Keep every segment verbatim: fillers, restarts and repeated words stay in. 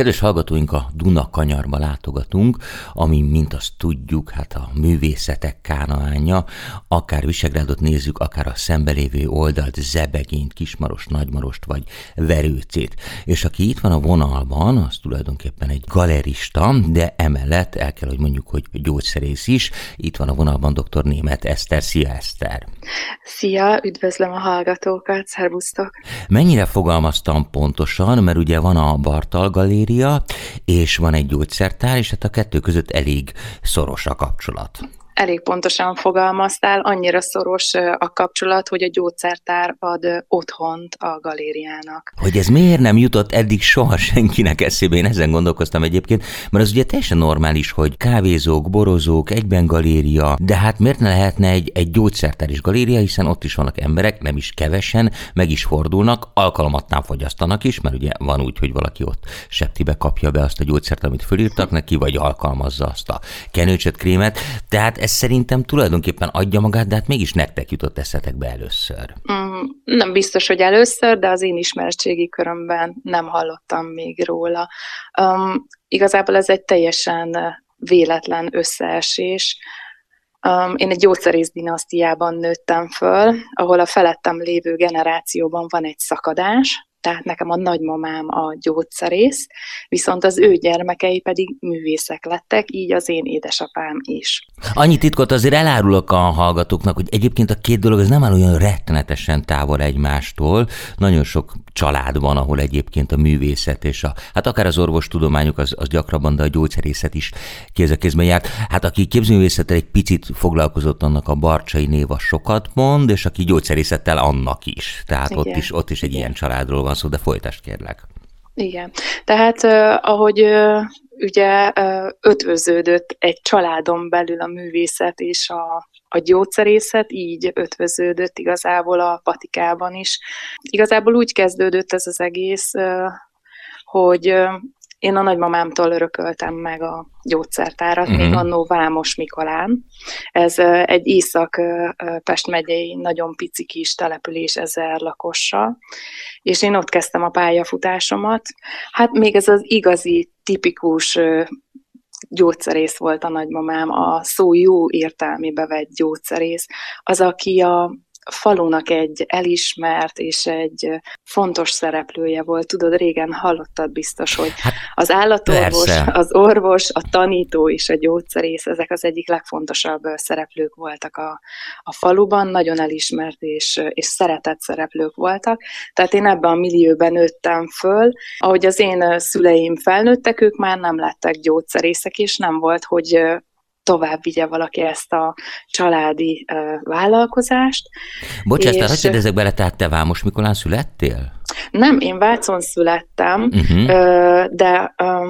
Kedves hallgatóink, a Dunakanyarba látogatunk, ami, mint azt tudjuk, hát a művészetek kánaánja, akár Visegrádot nézzük, akár a szembelévő oldalt, Zebegényt, Kismarost, Nagymarost vagy Verőcét. És aki itt van a vonalban, az tulajdonképpen egy galerista, de emellett el kell, hogy mondjuk, hogy gyógyszerész is. Itt van a vonalban dr. Németh Eszter. Szia, Eszter! Szia, üdvözlöm a hallgatókat, szervusztok! Mennyire fogalmaztam pontosan, mert ugye van a Bartal Galéria, és van egy gyógyszertár, és hát a kettő között elég szoros a kapcsolat. Elég pontosan fogalmaztál, annyira szoros a kapcsolat, hogy a gyógyszertár ad otthont a galériának. Hogy ez miért nem jutott eddig soha senkinek eszébe, én ezen gondolkoztam egyébként, mert az ugye teljesen normális, hogy kávézók, borozók, egyben galéria, de hát miért ne lehetne egy, egy gyógyszertár is galéria, hiszen ott is vannak emberek, nem is kevesen, meg is fordulnak, alkalmatnál fogyasztanak is, mert ugye van úgy, hogy valaki ott septibe kapja be azt a gyógyszert, amit fölírtak neki, vagy alkalmazza azt a kenőcsöt, krémet, tehát ez szerintem tulajdonképpen adja magát, de hát mégis nektek jutott eszetekbe először. Mm, nem biztos, hogy először, de az én ismeretségi körömben nem hallottam még róla. Um, igazából ez egy teljesen véletlen összeesés. Um, én egy gyógyszerész dinasztiában nőttem föl, ahol a felettem lévő generációban van egy szakadás, tehát nekem a nagymamám a gyógyszerész, viszont az ő gyermekei pedig művészek lettek, így az én édesapám is. Annyi titkot azért elárulok a hallgatóknak, hogy egyébként a két dolog az nem áll olyan rettenetesen távol egymástól. Nagyon sok család van, ahol egyébként a művészet és a, hát akár az orvostudományok az, az gyakrabban, de a gyógyszerészet is kéz a kézben járt. Hát aki képzőművészettel egy picit foglalkozott, annak a Barcsay név a sokat mond, és aki gyógyszerészettel, annak is. Tehát ott is, ott is egy Igen. ilyen családról van szó, de folytasd kérlek. Igen. Tehát uh, ahogy uh, ugye uh, ötvöződött egy családon belül a művészet és a, a gyógyszerészet, így ötvöződött igazából a patikában is. Igazából úgy kezdődött ez az egész, uh, hogy uh, én a nagymamámtól örököltem meg a gyógyszertárat, uh-huh. még annó Vámos Mikolán. Ez uh, egy Észak-Pest megyei nagyon pici kis település ezer lakossal, és én ott kezdtem a pályafutásomat. Hát még ez az igazi, tipikus uh, gyógyszerész volt a nagymamám, a szó jó értelmébe vett gyógyszerész, az, aki a falunak egy elismert és egy fontos szereplője volt. Tudod, régen hallottad biztos, hogy az állatorvos, Persze. az orvos, a tanító és a gyógyszerész, ezek az egyik legfontosabb szereplők voltak a, a faluban, nagyon elismert és, és szeretett szereplők voltak. Tehát én ebben a millióben nőttem föl. Ahogy az én szüleim felnőttek, ők már nem lettek gyógyszerészek, és nem volt, hogy tovább vigye valaki ezt a családi uh, vállalkozást. Bocsánat, és... hadd kérdezzek bele, tehát te Vámos Mikolán születtél? Nem, én Vácon születtem, uh-huh. uh, de... Uh,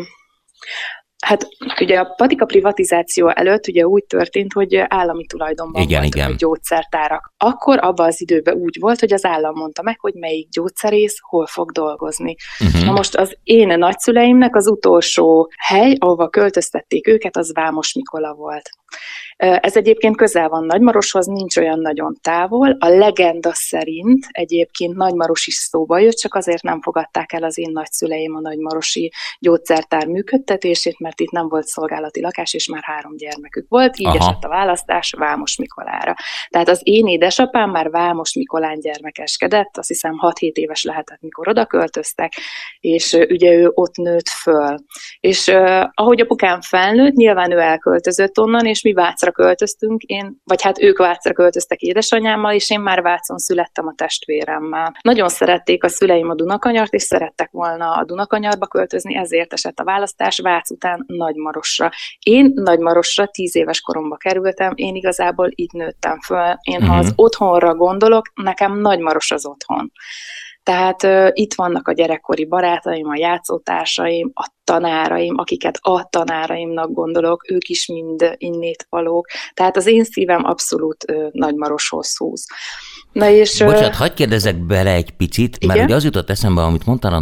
Hát ugye a patika privatizáció előtt ugye úgy történt, hogy állami tulajdonban igen, voltak igen. a gyógyszertárak. Akkor abban az időben úgy volt, hogy az állam mondta meg, hogy melyik gyógyszerész hol fog dolgozni. Uh-huh. Na most az én nagyszüleimnek az utolsó hely, ahova költöztették őket, az Vámos Mikola volt. Ez egyébként közel van Nagymaroshoz, nincs olyan nagyon távol. A legenda szerint egyébként Nagymaros is szóba jött, csak azért nem fogadták el az én nagyszüleim a nagymarosi gyógyszertár működtetését, mert itt nem volt szolgálati lakás, és már három gyermekük volt, így Aha. esett a választás Vámos Mikolára. Tehát az én édesapám már Vámos Mikolán gyermekeskedett, azt hiszem hat-hét éves lehetett, mikor oda költöztek, és ugye ő ott nőtt föl. És uh, ahogy apukám felnőtt, nyilván ő elköltözött onnan, és mi Vácra költöztünk, én, vagy hát ők Vácra költöztek édesanyámmal, és én már Vácon születtem a testvéremmel. Nagyon szerették a szüleim a Dunakanyart, és szerettek volna a Dunakanyarba költözni, ezért esett a választás Vác után Nagymarosra. Én Nagymarosra tíz éves koromba kerültem, én igazából itt nőttem föl. Én, uh-huh. ha az otthonra gondolok, nekem Nagymaros az otthon. Tehát uh, itt vannak a gyerekkori barátaim, a játszótársaim, a tanáraim, akiket a tanáraimnak gondolok, ők is mind innét valók. Tehát az én szívem abszolút uh, Nagymaroshoz húz. Na és, Bocsánat, hagyd kérdezzek bele egy picit, igen? Mert ugye az jutott eszembe, amit mondtál a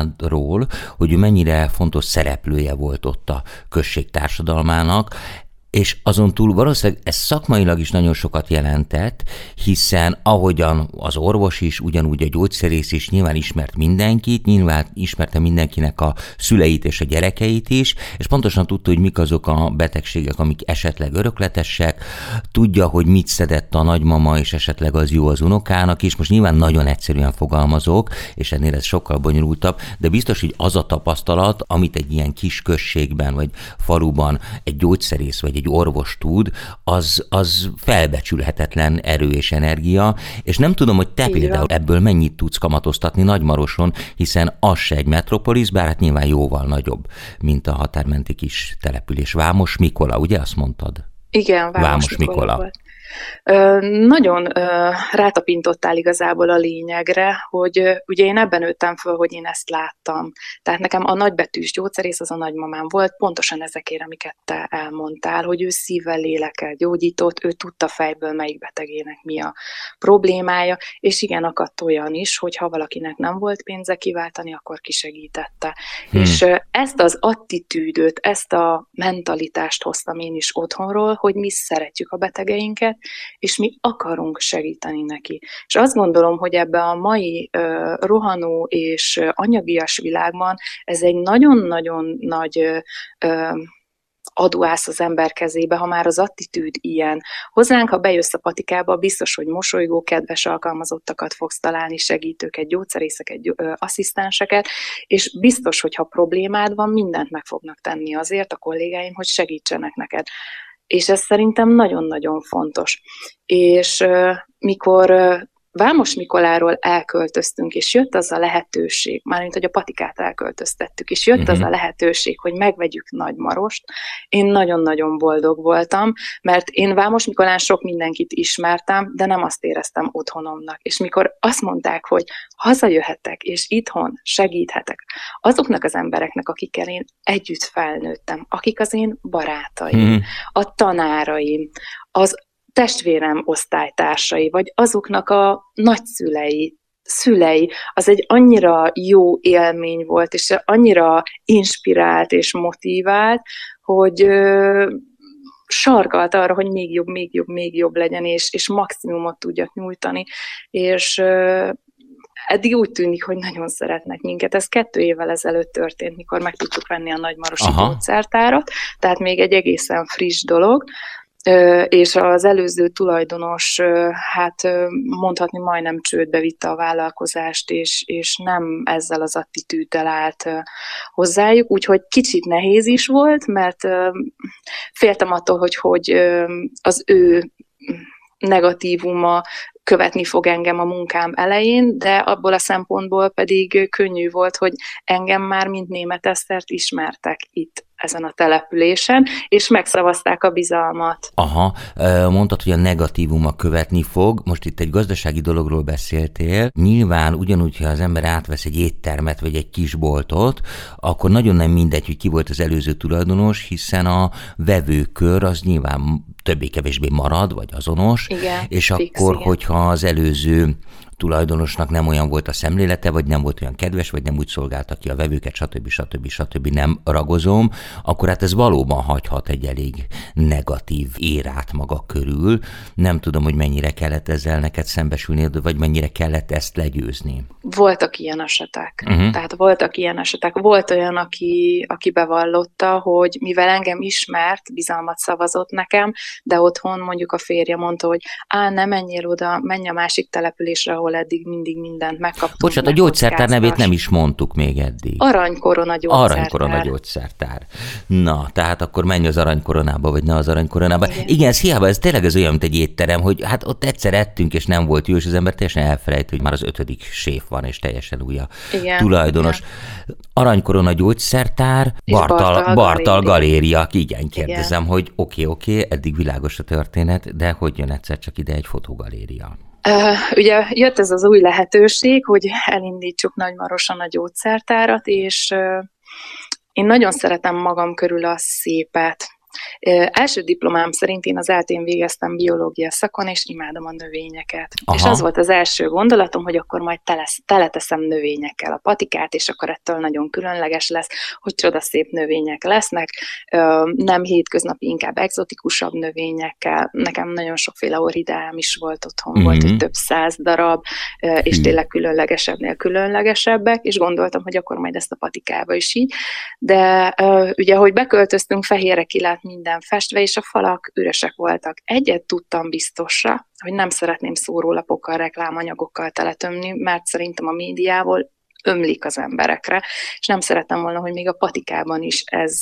nagymamádról, hogy ő mennyire fontos szereplője volt ott a község társadalmának. És azon túl valószínűleg ez szakmailag is nagyon sokat jelentett, hiszen ahogyan az orvos is, ugyanúgy a gyógyszerész is nyilván ismert mindenkit, nyilván ismerte mindenkinek a szüleit és a gyerekeit is, és pontosan tudta, hogy mik azok a betegségek, amik esetleg örökletesek, tudja, hogy mit szedett a nagymama, és esetleg az jó az unokának is. Most nyilván nagyon egyszerűen fogalmazok, és ennél ez sokkal bonyolultabb, de biztos, hogy az a tapasztalat, amit egy ilyen kis községben vagy faluban egy gyógyszerész vagy egy orvos tud, az, az felbecsülhetetlen erő és energia, és nem tudom, hogy te például ebből mennyit tudsz kamatoztatni Nagymaroson, hiszen az se egy metropolis, bár hát nyilván jóval nagyobb, mint a határmenti kis település. Vámos Mikola, ugye azt mondtad? Igen, Vámos, Vámos Mikola. Mikola volt. Ö, nagyon ö, rátapintottál igazából a lényegre, hogy ö, ugye én ebben nőttem föl, hogy én ezt láttam. Tehát nekem a nagybetűs gyógyszerész az a nagymamám volt, pontosan ezekért, amiket te elmondtál, hogy ő szívvel, lélekkel gyógyított, ő tudta fejből, melyik betegének mi a problémája, és igen, akadt olyan is, hogy ha valakinek nem volt pénze kiváltani, akkor kisegítette. Hmm. És ö, ezt az attitűdöt, ezt a mentalitást hoztam én is otthonról, hogy mi szeretjük a betegeinket, és mi akarunk segíteni neki. És azt gondolom, hogy ebbe a mai uh, rohanó és uh, anyagias világban ez egy nagyon-nagyon nagy uh, adóász az ember kezébe, ha már az attitűd ilyen. Hozzánk, ha bejössz a patikába, biztos, hogy mosolygó, kedves alkalmazottakat fogsz találni, segítőket, gyógyszerészeket, ö, asszisztenseket, és biztos, hogy ha problémád van, mindent meg fognak tenni azért a kollégáim, hogy segítsenek neked. És ez szerintem nagyon-nagyon fontos. És uh, mikor uh, Vámos Mikoláról elköltöztünk, és jött az a lehetőség, mármint, hogy a patikát elköltöztettük, és jött uh-huh. az a lehetőség, hogy megvegyük Nagymarost, én nagyon-nagyon boldog voltam, mert én Vámos Mikolán sok mindenkit ismertem, de nem azt éreztem otthonomnak. És mikor azt mondták, hogy hazajöhetek, és itthon segíthetek azoknak az embereknek, akikkel én együtt felnőttem, akik az én barátaim, uh-huh. a tanáraim, az testvérem osztálytársai, vagy azoknak a nagyszülei, szülei, az egy annyira jó élmény volt, és annyira inspirált és motivált, hogy ö, sarkalt arra, hogy még jobb, még jobb, még jobb legyen, és, és maximumot tudjak nyújtani, és ö, eddig úgy tűnik, hogy nagyon szeretnek minket. Ez kettő évvel ezelőtt történt, mikor meg tudtuk venni a nagymarosi gyógyszertárat, tehát még egy egészen friss dolog, és az előző tulajdonos, hát mondhatni majdnem csődbe vitte a vállalkozást, és, és nem ezzel az attitűddel állt hozzájuk, úgyhogy kicsit nehéz is volt, mert féltem attól, hogy, hogy az ő negatívuma követni fog engem a munkám elején, de abból a szempontból pedig könnyű volt, hogy engem már mint Németh Esztert ismertek itt ezen a településen, és megszavazták a bizalmat. Aha, mondtad, hogy a negatívuma követni fog. Most itt egy gazdasági dologról beszéltél. Nyilván ugyanúgy, ha az ember átvesz egy éttermet, vagy egy kisboltot, akkor nagyon nem mindegy, hogy ki volt az előző tulajdonos, hiszen a vevőkör az nyilván többé-kevésbé marad, vagy azonos, igen, és fix, akkor, igen. hogyha az előző tulajdonosnak nem olyan volt a szemlélete, vagy nem volt olyan kedves, vagy nem úgy szolgálta ki a vevőket, stb. stb. stb. Nem ragozom, akkor hát ez valóban hagyhat egy elég negatív érát maga körül. Nem tudom, hogy mennyire kellett ezzel neked szembesülni, vagy mennyire kellett ezt legyőzni. Voltak ilyen esetek. Uh-huh. Tehát voltak ilyen esetek. Volt olyan, aki, aki bevallotta, hogy mivel engem ismert, bizalmat szavazott nekem, de otthon mondjuk a férje mondta, hogy á, ne menjél oda, menj a másik településre, ahol eddig mindig mindent megkaptunk. Bocsánat, a gyógyszertár nevét nem is mondtuk még eddig. Aranykorona gyógyszertár. Aranykorona gyógyszertár. Na, tehát akkor menj az aranykoronába, vagy ne az aranykoronába. Igen, Igen ez hiába, ez tényleg az olyan, mint egy étterem, hogy hát ott egyszer ettünk, és nem volt jó, és az ember teljesen elfelejt, hogy már az ötödik séf van, és teljesen új a Igen, tulajdonos. Igen. Aranykorona gyógyszertár, Bartal, Bartal, Bartal Galéria. Igen, kérdezem, Igen. hogy oké, okay, oké, okay, eddig világos a történet, de hogy jön egyszer csak ide egy fotogaléria? Uh, ugye jött ez az új lehetőség, hogy elindítsuk Nagymaroson a gyógyszertárat, és uh, én nagyon szeretem magam körül a szépet. Első diplomám szerint én az eltén végeztem biológia szakon, és imádom a növényeket. Aha. És az volt az első gondolatom, hogy akkor majd telesz, teleteszem növényekkel a patikát, és akkor ettől nagyon különleges lesz, hogy csodaszép növények lesznek, nem hétköznapi, inkább egzotikusabb növényekkel. Nekem nagyon sokféle orhideám is volt otthon, mm-hmm. volt, hogy több száz darab, és tényleg különlegesebbnél különlegesebbek, és gondoltam, hogy akkor majd ezt a patikába is így. De ugye, ahogy beköltöztünk, fehérre ki lett minden festve, és a falak üresek voltak. Egyet tudtam biztosra, hogy nem szeretném szórólapokkal, reklámanyagokkal teletömni, mert szerintem a médiából ömlik az emberekre, és nem szerettem volna, hogy még a patikában is ez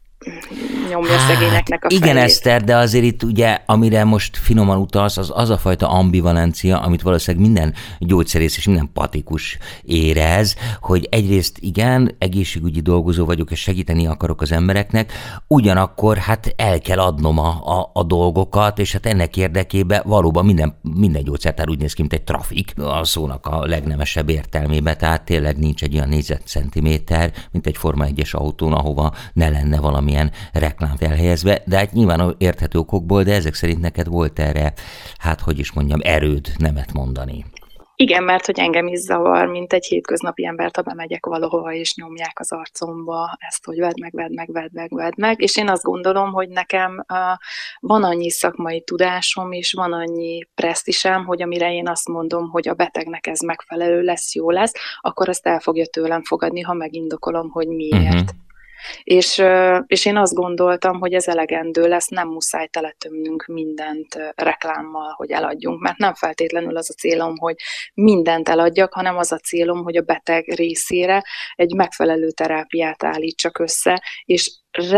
nyomja hát, szegényeknek a igen, fejét. Eszter, de azért itt ugye, amire most finoman utalsz, az az a fajta ambivalencia, amit valószínűleg minden gyógyszerész és minden patikus érez, hogy egyrészt igen, egészségügyi dolgozó vagyok, és segíteni akarok az embereknek, ugyanakkor hát el kell adnom a, a, a dolgokat, és hát ennek érdekében valóban minden, minden gyógyszertár úgy néz ki, mint egy trafik, a szónak a legnemesebb értelmében, tehát tényleg nincs egy olyan négyzetcentiméter, mint egy Forma egyes autón, ahova ne lenne valami milyen reklámt elhelyezve, de hát nyilván érthető okokból, de ezek szerint neked volt erre, hát hogy is mondjam, erőd nemet mondani. Igen, mert hogy engem is zavar, mint egy hétköznapi embert, ha bemegyek valahova, és nyomják az arcomba ezt, hogy vedd meg, vedd meg, vedd meg, vedd meg, és én azt gondolom, hogy nekem uh, van annyi szakmai tudásom, és van annyi presztisem, hogy amire én azt mondom, hogy a betegnek ez megfelelő lesz, jó lesz, akkor azt el fogja tőlem fogadni, ha megindokolom, hogy miért. Uh-huh. És, és én azt gondoltam, hogy ez elegendő lesz, nem muszáj teletömnünk mindent reklámmal, hogy eladjunk, mert nem feltétlenül az a célom, hogy mindent eladjak, hanem az a célom, hogy a beteg részére egy megfelelő terápiát állítsak össze, és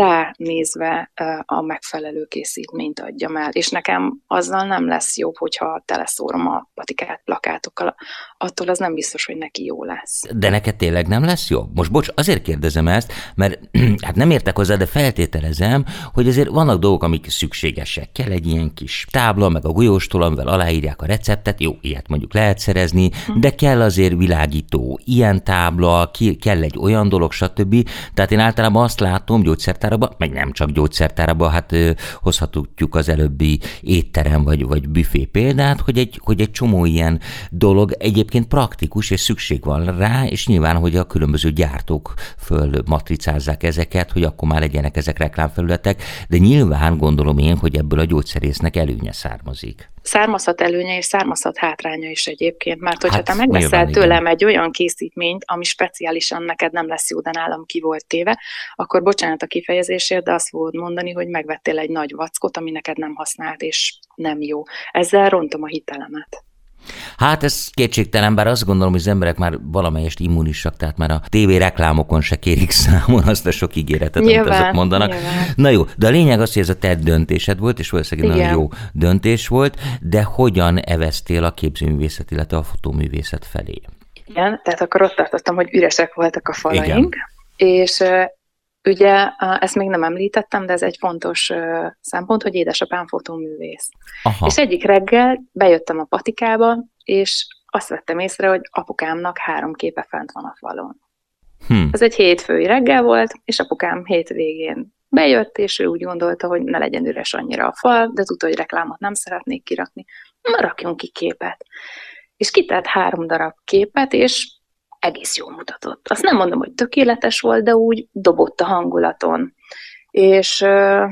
ránézve a megfelelő készítményt adjam el. És nekem azzal nem lesz jobb, hogyha teleszórom a patikát plakátokkal. Attól az nem biztos, hogy neki jó lesz. De neked tényleg nem lesz jobb? Most bocs, azért kérdezem ezt, mert hát nem értek hozzá, de feltételezem, hogy azért vannak dolgok, amik szükségesek. Kell egy ilyen kis tábla, meg a golyóstól, amivel aláírják a receptet, jó, ilyet mondjuk lehet szerezni, hm. de kell azért világító ilyen tábla, kell egy olyan dolog, stb. Tehát én általában azt látom gyógyszertáraba, meg nem csak gyógyszertáraba, hát ö, hozhatjuk az előbbi étterem vagy, vagy büfé példát, hogy egy, hogy egy csomó ilyen dolog egyébként praktikus, és szükség van rá, és nyilván, hogy a különböző gyártók föl matricázzák ezeket, hogy akkor már legyenek ezek reklámfelületek, de nyilván gondolom én, hogy ebből a gyógyszerésznek előnye származik. Származhat előnye, és származhat hátránya is egyébként, mert hogyha hát, te megveszel tőlem egy olyan készítményt, ami speciálisan neked nem lesz jó, de nálam ki volt téve, akkor bocsánat a kifejezésért, de azt fogod mondani, hogy megvettél egy nagy vackot, ami neked nem használt, és nem jó. Ezzel rontom a hitelemet. Hát ez kétségtelen, bár azt gondolom, hogy az emberek már valamelyest immunisak, tehát már a tévé reklámokon se kérik számon azt a sok ígéretet, nyilván, amit azok mondanak. Nyilván. Na jó, de a lényeg az, hogy ez a te döntésed volt, és valószínűleg nagyon jó döntés volt, de hogyan eveztél a képzőművészet, illetve a fotóművészet felé? Igen, tehát akkor ott tartottam, hogy üresek voltak a falaink, igen. És ugye ezt még nem említettem, de ez egy fontos szempont, hogy édesapám fotóművész. Aha. És egyik reggel bejöttem a patikába, és azt vettem észre, hogy apukámnak három képe fent van a falon. Hm. Ez egy hétfői reggel volt, és apukám hétvégén bejött, és ő úgy gondolta, hogy ne legyen üres annyira a fal, de tudta, hogy reklámot nem szeretnék kirakni. Na, rakjunk ki képet. És kitett három darab képet, és egész jól mutatott. Azt nem mondom, hogy tökéletes volt, de úgy dobott a hangulaton. És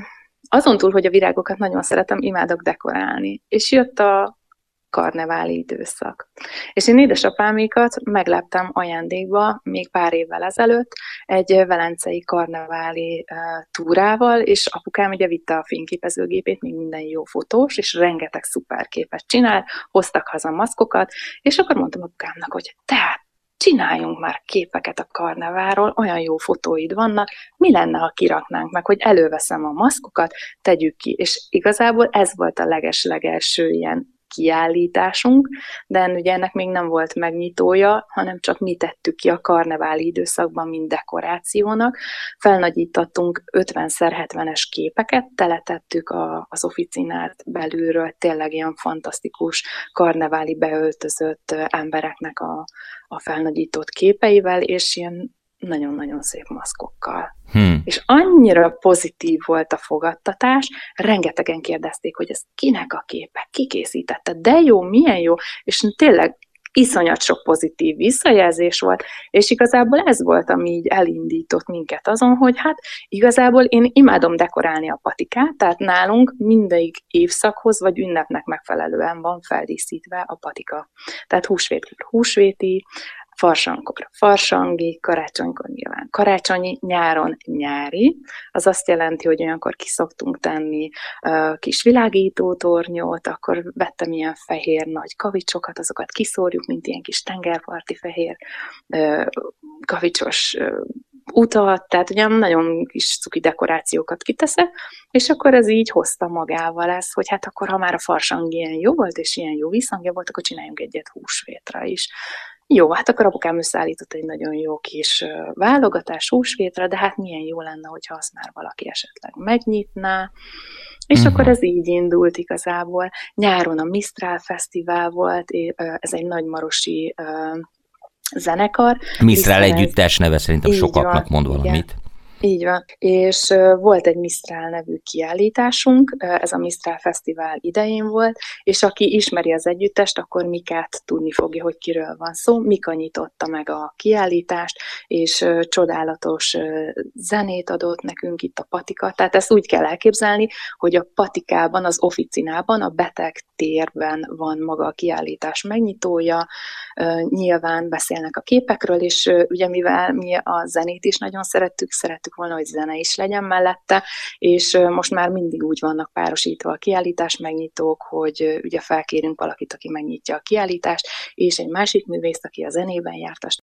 azon túl, hogy a virágokat nagyon szeretem, imádok dekorálni. És jött a karneváli időszak. És én édesapámékat megleptem ajándékba még pár évvel ezelőtt egy velencei karneváli uh, túrával, és apukám ugye vitte a fényképezőgépét, még minden jó fotós, és rengeteg szuper képet csinál, hoztak haza maszkokat, és akkor mondtam apukámnak, hogy tehát csináljunk már képeket a karneváról, olyan jó fotóid vannak, mi lenne, ha kiraknánk meg, hogy előveszem a maszkokat, tegyük ki. És igazából ez volt a leges-legelső ilyen kiállításunk, de ugye ennek még nem volt megnyitója, hanem csak mi tettük ki a karneváli időszakban, mint dekorációnak. Felnagyítottunk ötven szer hetvenes képeket, teletettük a, az oficinát belülről, tényleg ilyen fantasztikus karneváli beöltözött embereknek a, a felnagyított képeivel, és ilyen nagyon-nagyon szép maszkokkal. Hmm. És annyira pozitív volt a fogadtatás, rengetegen kérdezték, hogy ez kinek a képe, ki készítette, de jó, milyen jó, és tényleg iszonyat sok pozitív visszajelzés volt, és igazából ez volt, ami így elindított minket azon, hogy hát igazából én imádom dekorálni a patikát, tehát nálunk mindegyik évszakhoz vagy ünnepnek megfelelően van feldíszítve a patika. Tehát húsvétkor húsvéti, farsangkor farsangi, karácsonykor nyilván karácsonyi, nyáron nyári. Az azt jelenti, hogy olyankor ki szoktunk tenni uh, kis világítótornyot, akkor vettem ilyen fehér nagy kavicsokat, azokat kiszórjuk, mint ilyen kis tengerparti fehér uh, kavicsos uh, utat, tehát ugye nagyon kis cuki dekorációkat kiteszek, és akkor ez így hozta magával ezt, hogy hát akkor, ha már a farsang ilyen jó volt, és ilyen jó visszhangja volt, akkor csináljunk egyet húsvétra is. Jó, hát akkor apukám összeállított egy nagyon jó kis válogatás húsvétra, de hát milyen jó lenne, hogyha azt már valaki esetleg megnyitná, és uh-huh. akkor ez így indult igazából. Nyáron a Mistral Fesztivál volt, ez egy nagymarosi zenekar. Mistral együttes neve szerintem sokaknak mond valamit. Igen. Így van, és volt egy Mistral nevű kiállításunk, ez a Mistral Fesztivál idején volt, és aki ismeri az együttest, akkor Mikát tudni fogja, hogy kiről van szó. Mika nyitotta meg a kiállítást, és csodálatos zenét adott nekünk itt a patika, tehát ezt úgy kell elképzelni, hogy a patikában, az officinában, a beteg térben van maga a kiállítás megnyitója, nyilván beszélnek a képekről, és ugye mivel mi a zenét is nagyon szerettük, szerettük volna, hogy zene is legyen mellette, és most már mindig úgy vannak párosítva a kiállítás megnyitók, hogy ugye felkérünk valakit, aki megnyitja a kiállítást, és egy másik művészt, aki a zenében járt,